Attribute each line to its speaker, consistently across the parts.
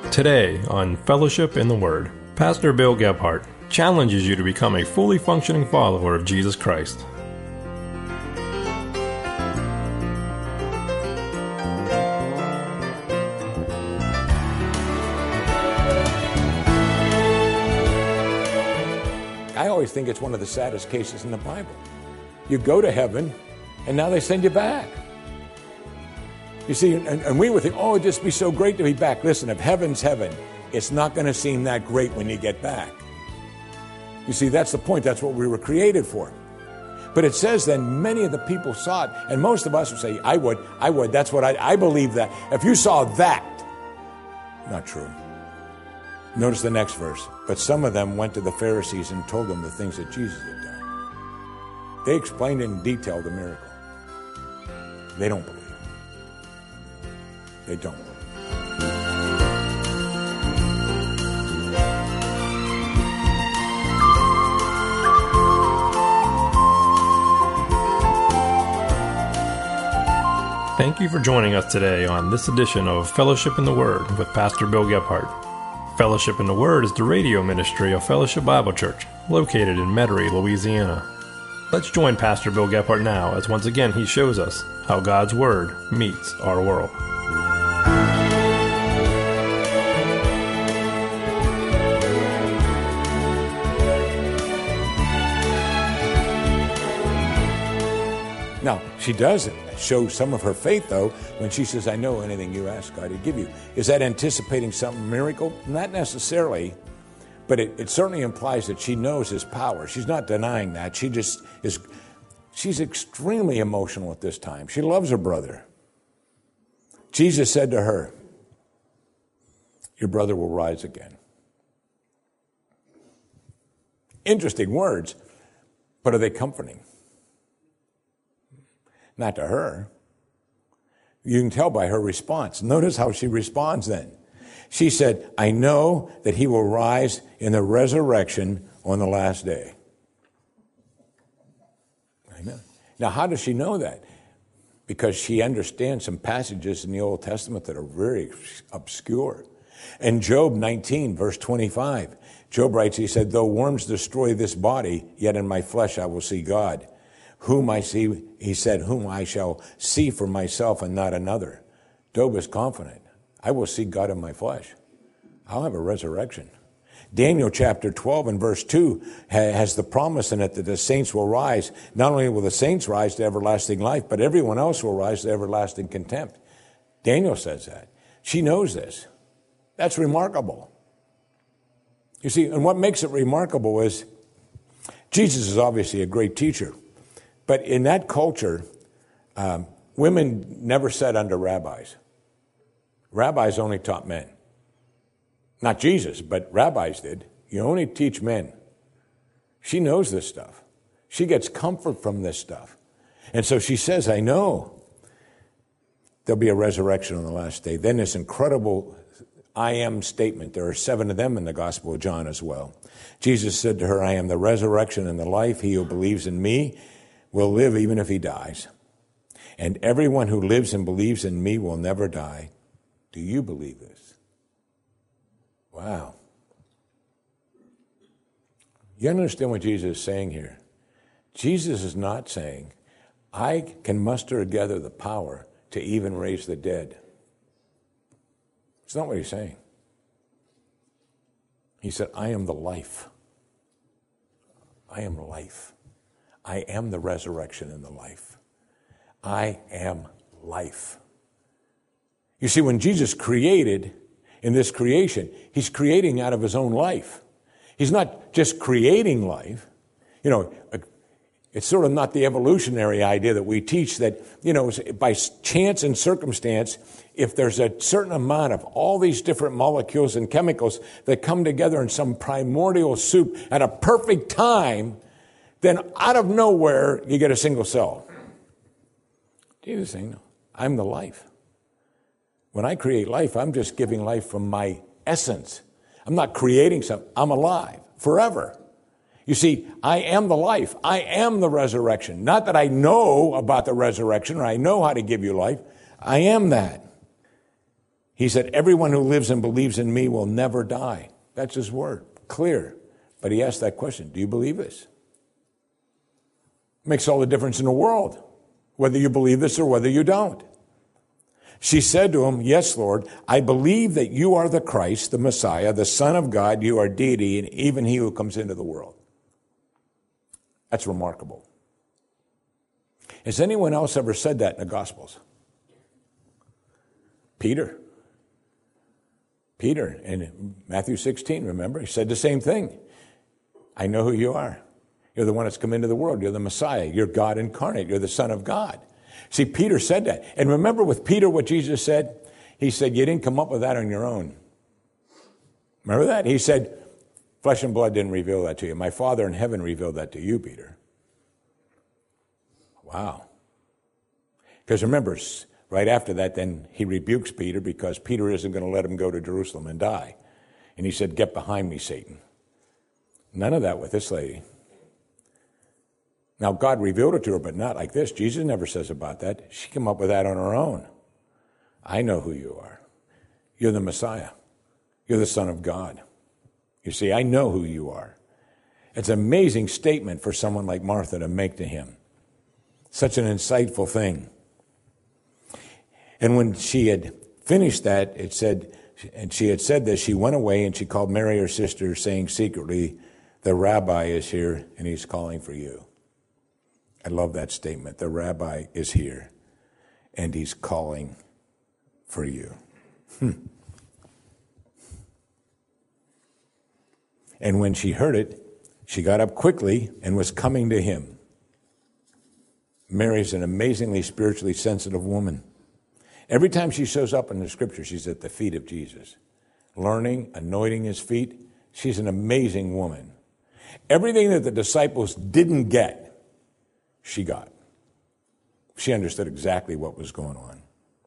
Speaker 1: Today on Fellowship in the Word, Pastor Bill Gebhardt challenges you to become a fully functioning follower of Jesus Christ.
Speaker 2: I always think it's one of the saddest cases in the Bible. You go to heaven, and now they send you back. You see, and we would think, oh, it'd just be so great to be back. Listen, if heaven's heaven, it's not going to seem that great when you get back. You see, that's the point. That's what we were created for. But it says then many of the people saw it, and most of us would say, I would. That's what I believe that. If you saw that, not true. Notice the next verse. But some of them went to the Pharisees and told them the things that Jesus had done. They explained in detail the miracle. They don't believe. They don't believe.
Speaker 1: Thank you for joining us today on this edition of Fellowship in the Word with Pastor Bill Gebhardt. Fellowship in the Word is the radio ministry of Fellowship Bible Church, located in Metairie, Louisiana. Let's join Pastor Bill Gebhardt now as once again he shows us how God's Word meets our world.
Speaker 2: Now, she does show some of her faith, though, when she says, I know anything you ask God to give you. Is that anticipating some miracle? Not necessarily, but it certainly implies that she knows His power. She's not denying that. She's extremely emotional at this time. She loves her brother. Jesus said to her, your brother will rise again. Interesting words, but are they comforting? Not to her. You can tell by her response. Notice how she responds then. She said, I know that he will rise in the resurrection on the last day. Amen. Now, how does she know that? Because she understands some passages in the Old Testament that are very obscure. In Job 19, verse 25, Job writes, he said, though worms destroy this body, yet in my flesh I will see God. Whom I see, he said, whom I shall see for myself and not another. Job is confident. I will see God in my flesh. I'll have a resurrection. Daniel chapter 12 and verse 2 has the promise in it that the saints will rise. Not only will the saints rise to everlasting life, but everyone else will rise to everlasting contempt. Daniel says that. She knows this. That's remarkable. You see, and what makes it remarkable is Jesus is obviously a great teacher. But in that culture, women never sat under rabbis. Rabbis only taught men. Not Jesus, but rabbis did. You only teach men. She knows this stuff. She gets comfort from this stuff. And so she says, I know there'll be a resurrection on the last day. Then this incredible I am statement. There are 7 of them in the Gospel of John as well. Jesus said to her, I am the resurrection and the life. He who believes in me will live even if he dies. And everyone who lives and believes in me will never die. Do you believe this? Wow. You understand what Jesus is saying here? Jesus is not saying, I can muster together the power to even raise the dead. It's not what he's saying. He said, I am the life. I am life. I am the resurrection and the life. I am life. You see, when Jesus created in this creation, he's creating out of his own life. He's not just creating life. You know, it's sort of not the evolutionary idea that we teach that, you know, by chance and circumstance, if there's a certain amount of all these different molecules and chemicals that come together in some primordial soup at a perfect time, then out of nowhere, you get a single cell. Jesus is saying, no, I'm the life. When I create life, I'm just giving life from my essence. I'm not creating something. I'm alive forever. You see, I am the life. I am the resurrection. Not that I know about the resurrection or I know how to give you life. I am that. He said, everyone who lives and believes in me will never die. That's his word. Clear. But he asked that question, do you believe this? Makes all the difference in the world, whether you believe this or whether you don't. She said to him, yes, Lord, I believe that you are the Christ, the Messiah, the Son of God, you are deity, and even he who comes into the world. That's remarkable. Has anyone else ever said that in the Gospels? Peter in Matthew 16, remember? He said the same thing. I know who you are. You're the one that's come into the world. You're the Messiah. You're God incarnate. You're the Son of God. See, Peter said that. And remember with Peter what Jesus said? He said, you didn't come up with that on your own. Remember that? He said, flesh and blood didn't reveal that to you. My Father in heaven revealed that to you, Peter. Wow. Because remember, right after that, then he rebukes Peter because Peter isn't going to let him go to Jerusalem and die. And he said, get behind me, Satan. None of that with this lady. Now, God revealed it to her, but not like this. Jesus never says about that. She came up with that on her own. I know who you are. You're the Messiah. You're the Son of God. You see, I know who you are. It's an amazing statement for someone like Martha to make to him. Such an insightful thing. And when she had finished that, it said, and she had said this, she went away and she called Mary, her sister, saying secretly, the rabbi is here and he's calling for you. I love that statement. The rabbi is here and he's calling for you. And when she heard it, she got up quickly and was coming to him. Mary's an amazingly spiritually sensitive woman. Every time she shows up in the scripture, she's at the feet of Jesus, learning, anointing his feet. She's an amazing woman. Everything that the disciples didn't get, she got. She understood exactly what was going on.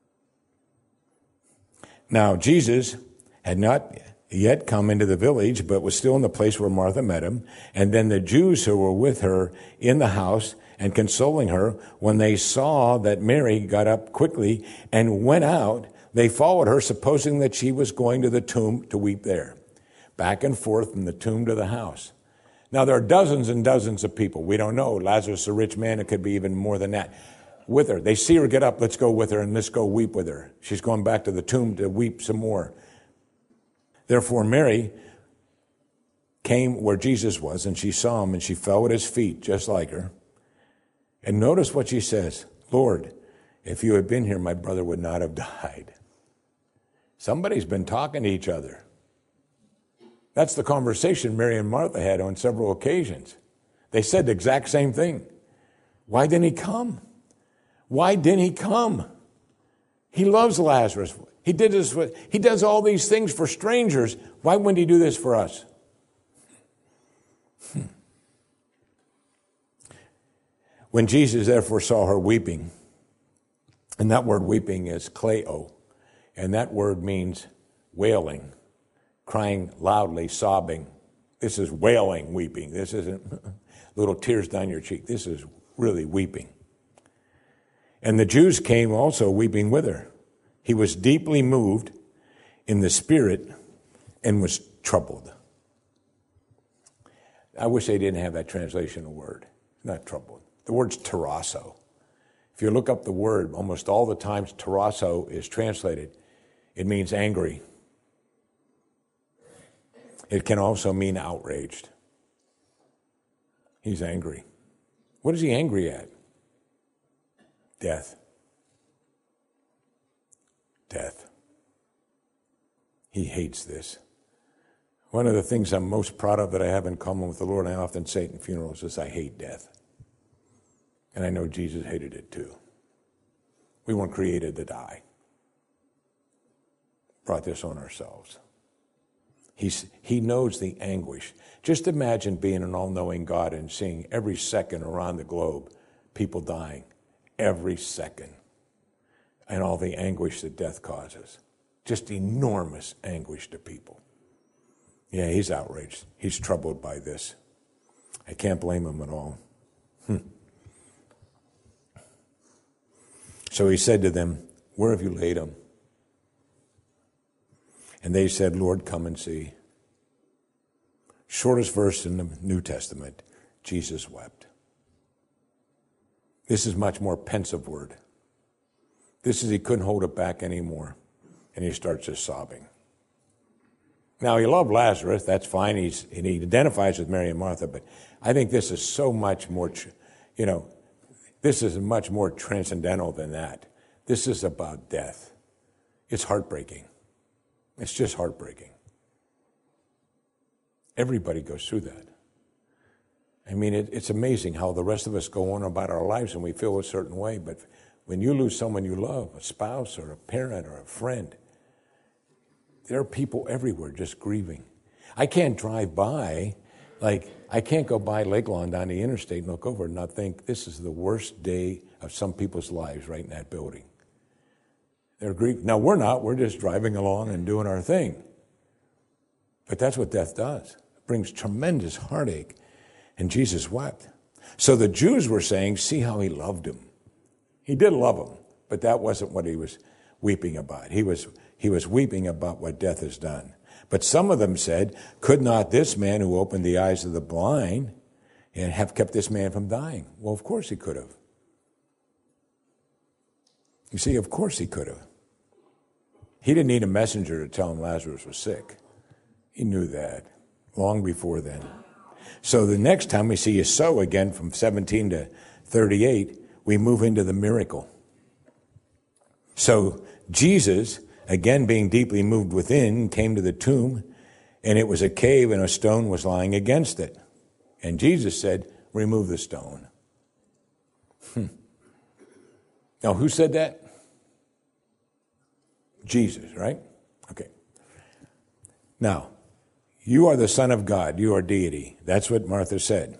Speaker 2: Now, Jesus had not yet come into the village, but was still in the place where Martha met him. And then the Jews who were with her in the house and consoling her, when they saw that Mary got up quickly and went out, they followed her, supposing that she was going to the tomb to weep there. Back and forth from the tomb to the house. Now, there are dozens and dozens of people. We don't know. Lazarus, a rich man, it could be even more than that. With her. They see her get up. Let's go with her and let's go weep with her. She's going back to the tomb to weep some more. Therefore, Mary came where Jesus was, and she saw him, and she fell at his feet, just like her. And notice what she says. Lord, if you had been here, my brother would not have died. Somebody's been talking to each other. That's the conversation Mary and Martha had on several occasions. They said the exact same thing. Why didn't he come? Why didn't he come? He loves Lazarus. He does all these things for strangers. Why wouldn't he do this for us? When Jesus therefore saw her weeping, and that word weeping is kleo, and that word means wailing, crying loudly, sobbing. This is wailing, weeping. This isn't little tears down your cheek. This is really weeping. And the Jews came also weeping with her. He was deeply moved in the spirit and was troubled. I wish they didn't have that translation of word. Not troubled. The word's tarasso. If you look up the word, almost all the times tarasso is translated, it means angry. It can also mean outraged. He's angry. What is he angry at? Death. Death. He hates this. One of the things I'm most proud of that I have in common with the Lord, and I often say it in funerals, is I hate death. And I know Jesus hated it too. We weren't created to die. Brought this on ourselves. He knows the anguish. Just imagine being an all-knowing God and seeing every second around the globe people dying. Every second. And all the anguish that death causes. Just enormous anguish to people. Yeah, he's outraged. He's troubled by this. I can't blame him at all. So he said to them, where have you laid him? And they said, Lord, come and see. Shortest verse in the New Testament, Jesus wept. This is much more pensive word. This is he couldn't hold it back anymore. And he starts just sobbing. Now, he loved Lazarus. That's fine. And he identifies with Mary and Martha. But I think this is so much more, this is much more transcendental than that. This is about death. It's heartbreaking. It's just heartbreaking. Everybody goes through that. I mean, it's amazing how the rest of us go on about our lives and we feel a certain way. But when you lose someone you love, a spouse or a parent or a friend, there are people everywhere just grieving. I can't drive by, I can't go by Lake Lawn down the interstate and look over and not think this is the worst day of some people's lives right in that building. They're grieving. Now, we're not. We're just driving along and doing our thing. But that's what death does. It brings tremendous heartache. And Jesus wept. So the Jews were saying, see how he loved him. He did love him, but that wasn't what he was weeping about. He was weeping about what death has done. But some of them said, could not this man who opened the eyes of the blind and have kept this man from dying? Well, of course he could have. You see, of course he could have. He didn't need a messenger to tell him Lazarus was sick. He knew that long before then. So the next time we see you sow again from 17 to 38, we move into the miracle. So Jesus, again being deeply moved within, came to the tomb, and it was a cave and a stone was lying against it. And Jesus said, remove the stone. Now, who said that? Jesus, right? Okay. Now, you are the Son of God. You are deity. That's what Martha said.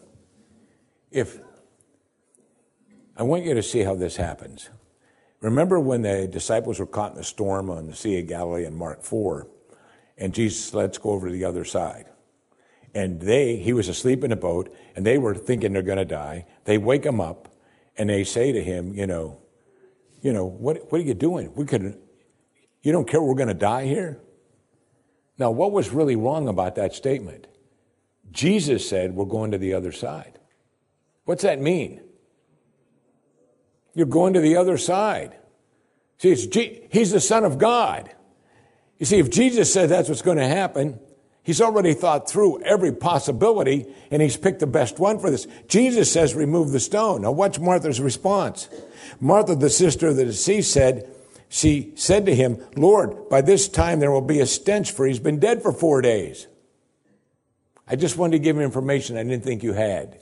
Speaker 2: I want you to see how this happens. Remember when the disciples were caught in the storm on the Sea of Galilee in Mark 4, and Jesus said, let's go over to the other side. And he was asleep in a boat, and they were thinking they're going to die. They wake him up, and they say to him, what are you doing? You don't care we're going to die here? Now, what was really wrong about that statement? Jesus said, we're going to the other side. What's that mean? You're going to the other side. See, he's the Son of God. You see, if Jesus said that's what's going to happen, he's already thought through every possibility, and he's picked the best one for this. Jesus says, remove the stone. Now, what's Martha's response? Martha, the sister of the deceased, she said to him, Lord, by this time there will be a stench, for he's been dead for 4 days. I just wanted to give you information I didn't think you had.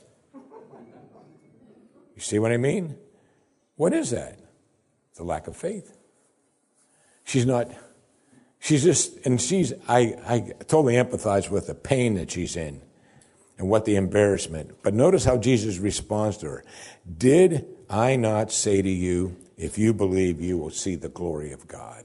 Speaker 2: You see what I mean? What is that? It's a lack of faith. I totally empathize with the pain that she's in and what the embarrassment. But notice how Jesus responds to her. Did I not say to you, if you believe, you will see the glory of God?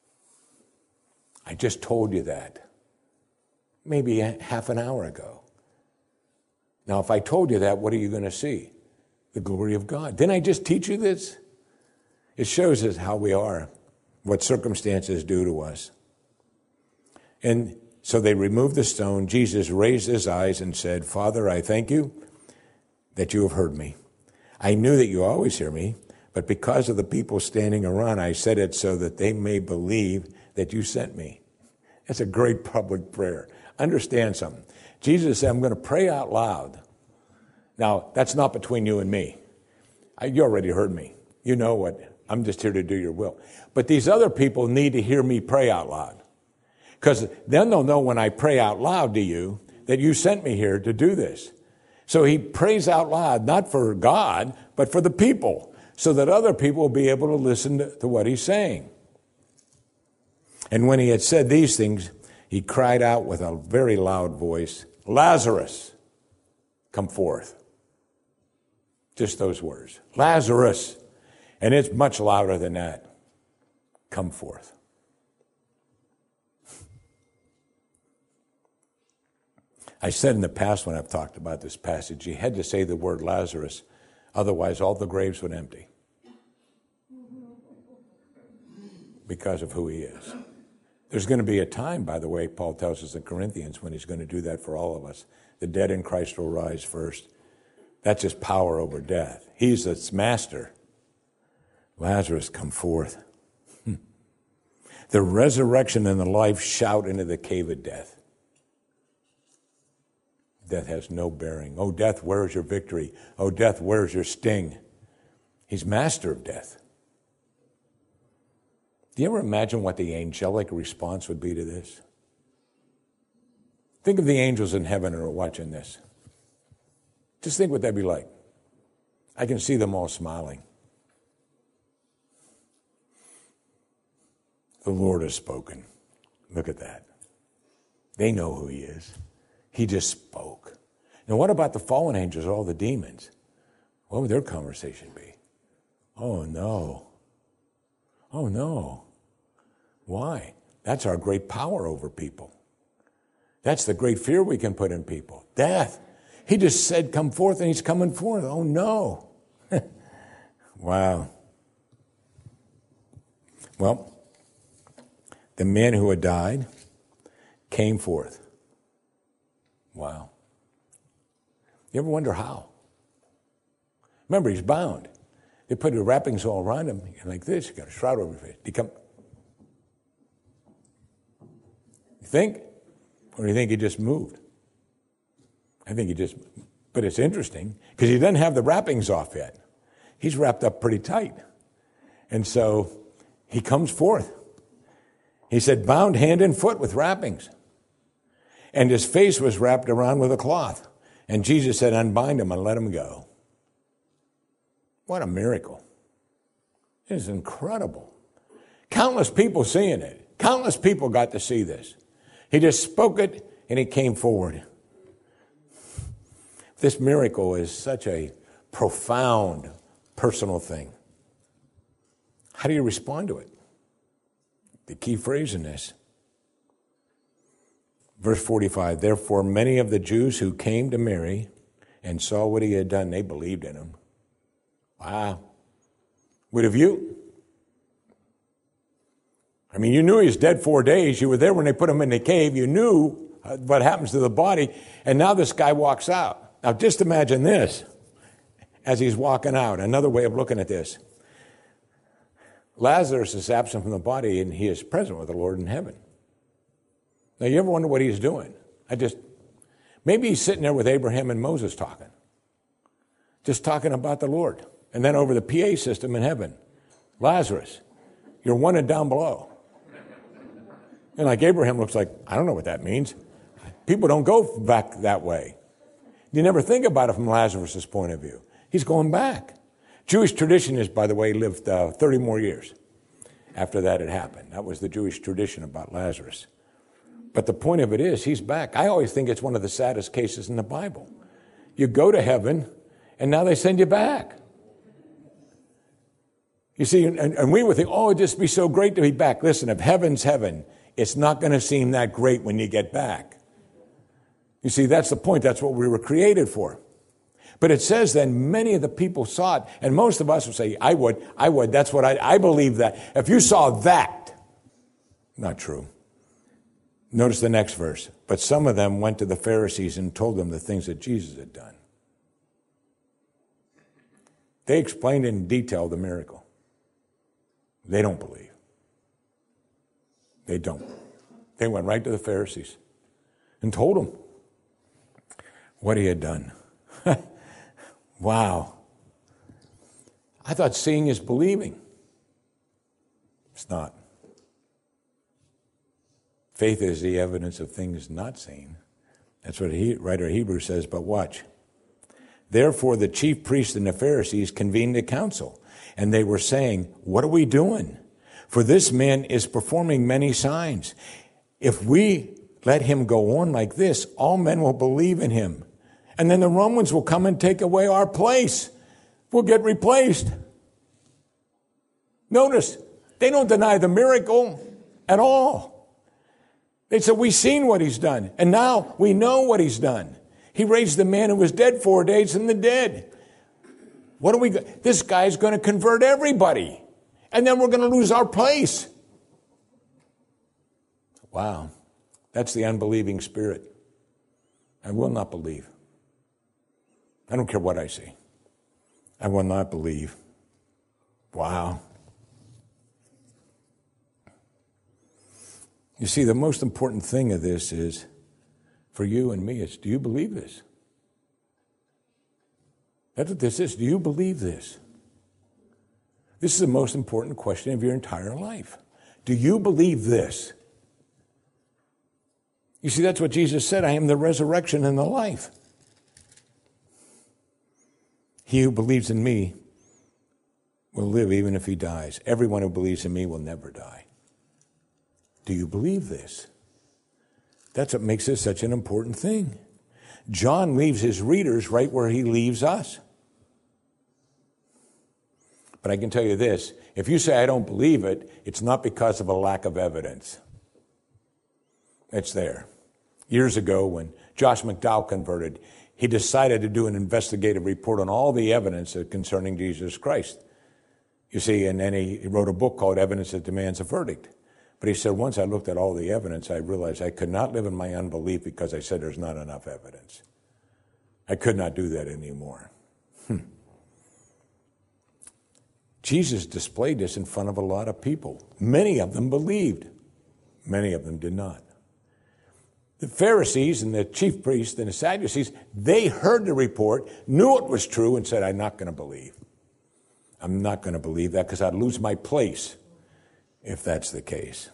Speaker 2: I just told you that maybe half an hour ago. Now, if I told you that, what are you going to see? The glory of God. Didn't I just teach you this? It shows us how we are, what circumstances do to us. And so they removed the stone. Jesus raised his eyes and said, Father, I thank you that you have heard me. I knew that you always hear me, but because of the people standing around, I said it so that they may believe that you sent me. That's a great public prayer. Understand something. Jesus said, I'm going to pray out loud. Now, that's not between you and me. You already heard me. You know what? I'm just here to do your will. But these other people need to hear me pray out loud. Because then they'll know when I pray out loud to you that you sent me here to do this. So he prays out loud, not for God, but for the people, so that other people will be able to listen to what he's saying. And when he had said these things, he cried out with a very loud voice, Lazarus, come forth. Just those words. Lazarus. And it's much louder than that. Come forth. I said in the past when I've talked about this passage, you had to say the word Lazarus, otherwise all the graves would empty. Because of who he is. There's going to be a time, by the way, Paul tells us in Corinthians, when he's going to do that for all of us. The dead in Christ will rise first. That's his power over death. He's its master. Lazarus, come forth. The resurrection and the life shout into the cave of death. Death has no bearing. Oh, death, where is your victory? Oh, death, where is your sting? He's master of death. Do you ever imagine what the angelic response would be to this? Think of the angels in heaven who are watching this. Just think what that'd be like. I can see them all smiling. The Lord has spoken. Look at that. They know who he is. He just spoke. Now, what about the fallen angels, all the demons? What would their conversation be? Oh, no. Oh, no. Why? That's our great power over people. That's the great fear we can put in people. Death. He just said, come forth, and he's coming forth. Oh, no. Wow. Well, the man who had died came forth. Wow. You ever wonder how? Remember, he's bound. They put the wrappings all around him, like this. You got a shroud over his face. You think? Or do you think he just moved? I think he just, but it's interesting, because he doesn't have the wrappings off yet. He's wrapped up pretty tight. And so he comes forth. He said, bound hand and foot with wrappings. And his face was wrapped around with a cloth. And Jesus said, unbind him and let him go. What a miracle. It is incredible. Countless people seeing it. Countless people got to see this. He just spoke it and he came forward. This miracle is such a profound personal thing. How do you respond to it? The key phrase in this. Verse 45, therefore many of the Jews who came to Mary and saw what he had done, they believed in him. Wow. Would have you? I mean, you knew he was dead 4 days. You were there when they put him in the cave. You knew what happens to the body. And now this guy walks out. Now just imagine this as he's walking out. Another way of looking at this. Lazarus is absent from the body and he is present with the Lord in heaven. Now, you ever wonder what he's doing? Maybe he's sitting there with Abraham and Moses talking. Just talking about the Lord. And then over the PA system in heaven, Lazarus, you're wanted down below. And like Abraham looks like, I don't know what that means. People don't go back that way. You never think about it from Lazarus' point of view. He's going back. Jewish tradition is, by the way, lived 30 more years after that had happened. That was the Jewish tradition about Lazarus. But the point of it is, he's back. I always think it's one of the saddest cases in the Bible. You go to heaven, and now they send you back. You see, and we would think, oh, it'd just be so great to be back. Listen, if heaven's heaven, it's not going to seem that great when you get back. You see, that's the point. That's what we were created for. But it says then many of the people saw it, and most of us would say, I would. That's what I believe that. If you saw that, not true. Notice the next verse. But some of them went to the Pharisees and told them the things that Jesus had done. They explained in detail the miracle. They don't believe. They don't. They went right to the Pharisees and told them what he had done. Wow. I thought seeing is believing. It's not. Faith is the evidence of things not seen. That's what the writer of Hebrews says, but watch. Therefore the chief priests and the Pharisees convened a council, and they were saying, what are we doing? For this man is performing many signs. If we let him go on like this, all men will believe in him. And then the Romans will come and take away our place. We'll get replaced. Notice, they don't deny the miracle at all. They said, we've seen what he's done. And now we know what he's done. He raised the man who was dead 4 days from the dead. This guy's going to convert everybody. And then we're going to lose our place. Wow. That's the unbelieving spirit. I will not believe. I don't care what I see. I will not believe. Wow. You see, the most important thing of this is, for you and me, is, do you believe this? That's what this is. Do you believe this? This is the most important question of your entire life. Do you believe this? You see, that's what Jesus said. I am the resurrection and the life. He who believes in me will live even if he dies. Everyone who believes in me will never die. Do you believe this? That's what makes this such an important thing. John leaves his readers right where he leaves us. But I can tell you this, if you say I don't believe it, it's not because of a lack of evidence. It's there. Years ago, when Josh McDowell converted, he decided to do an investigative report on all the evidence concerning Jesus Christ. You see, and then he wrote a book called Evidence That Demands a Verdict. But he said, once I looked at all the evidence, I realized I could not live in my unbelief because I said there's not enough evidence. I could not do that anymore. Jesus displayed this in front of a lot of people. Many of them believed. Many of them did not. The Pharisees and the chief priests and the Sadducees, they heard the report, knew it was true, and said, I'm not going to believe. I'm not going to believe that because I'd lose my place if that's the case.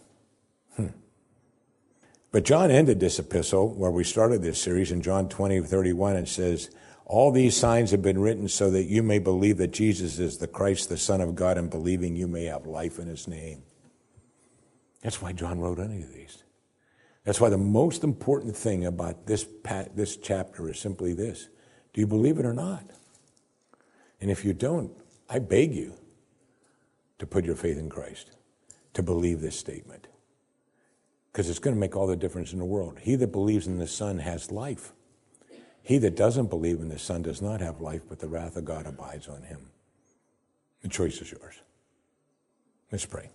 Speaker 2: But John ended this epistle where we started this series in John 20:31. It says, all these signs have been written so that you may believe that Jesus is the Christ, the Son of God, and believing you may have life in his name. That's why John wrote any of these. That's why the most important thing about this chapter is simply this. Do you believe it or not? And if you don't, I beg you to put your faith in Christ, to believe this statement. Because it's going to make all the difference in the world. He that believes in the Son has life. He that doesn't believe in the Son does not have life, but the wrath of God abides on him. The choice is yours. Let's pray.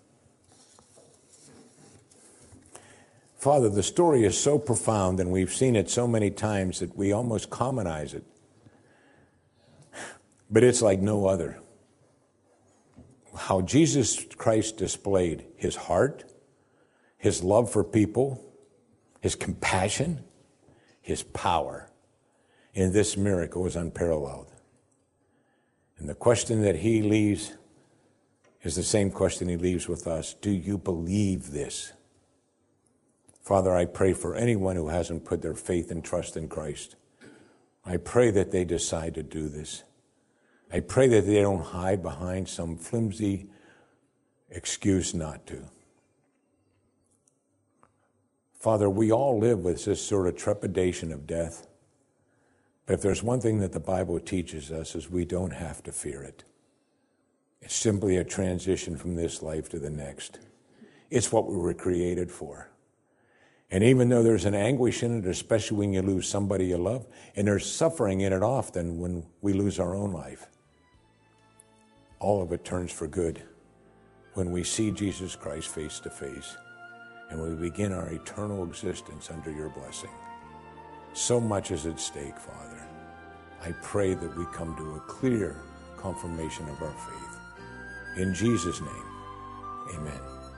Speaker 2: Father, the story is so profound, and we've seen it so many times that we almost commonize it. But it's like no other. How Jesus Christ displayed his heart, his love for people, his compassion, his power in this miracle was unparalleled. And the question that he leaves is the same question he leaves with us. Do you believe this? Father, I pray for anyone who hasn't put their faith and trust in Christ. I pray that they decide to do this. I pray that they don't hide behind some flimsy excuse not to. Father, we all live with this sort of trepidation of death. But if there's one thing that the Bible teaches us is we don't have to fear it. It's simply a transition from this life to the next. It's what we were created for. And even though there's an anguish in it, especially when you lose somebody you love, and there's suffering in it often when we lose our own life, all of it turns for good when we see Jesus Christ face to face and we begin our eternal existence under your blessing. So much is at stake, Father. I pray that we come to a clear confirmation of our faith. In Jesus' name, amen.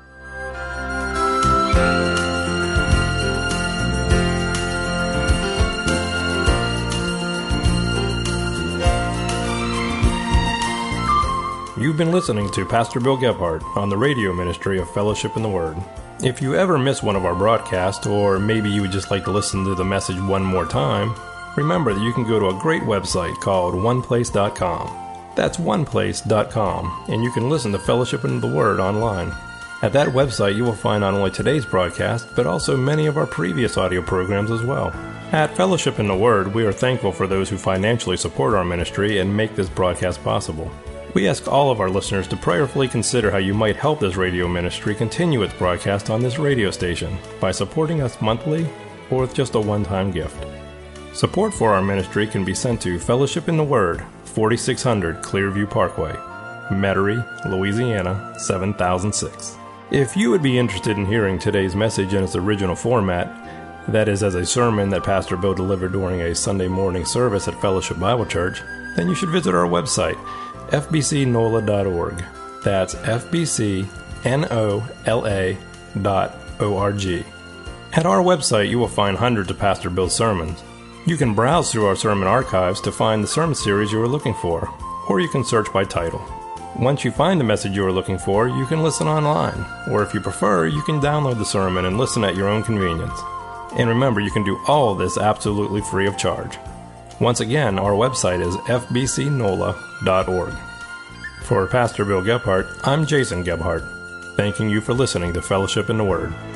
Speaker 1: You've been listening to Pastor Bill Gebhardt on the radio ministry of Fellowship in the Word. If you ever miss one of our broadcasts, or maybe you would just like to listen to the message one more time, remember that you can go to a great website called oneplace.com. That's oneplace.com, and you can listen to Fellowship in the Word online. At that website, you will find not only today's broadcast, but also many of our previous audio programs as well. At Fellowship in the Word, we are thankful for those who financially support our ministry and make this broadcast possible. We ask all of our listeners to prayerfully consider how you might help this radio ministry continue its broadcast on this radio station by supporting us monthly or with just a one-time gift. Support for our ministry can be sent to Fellowship in the Word, 4600 Clearview Parkway, Metairie, Louisiana, 7006. If you would be interested in hearing today's message in its original format, that is, as a sermon that Pastor Bill delivered during a Sunday morning service at Fellowship Bible Church, then you should visit our website, fbcnola.org. That's fbcnola.org. At our website, you will find hundreds of Pastor Bill's sermons. You can browse through our sermon archives to find the sermon series you are looking for, or you can search by title. Once you find the message you are looking for, you can listen online, or if you prefer, you can download the sermon and listen at your own convenience. And remember, you can do all of this absolutely free of charge. Once again, our website is fbcnola.org. For Pastor Bill Gebhardt, I'm Jason Gebhardt, thanking you for listening to Fellowship in the Word.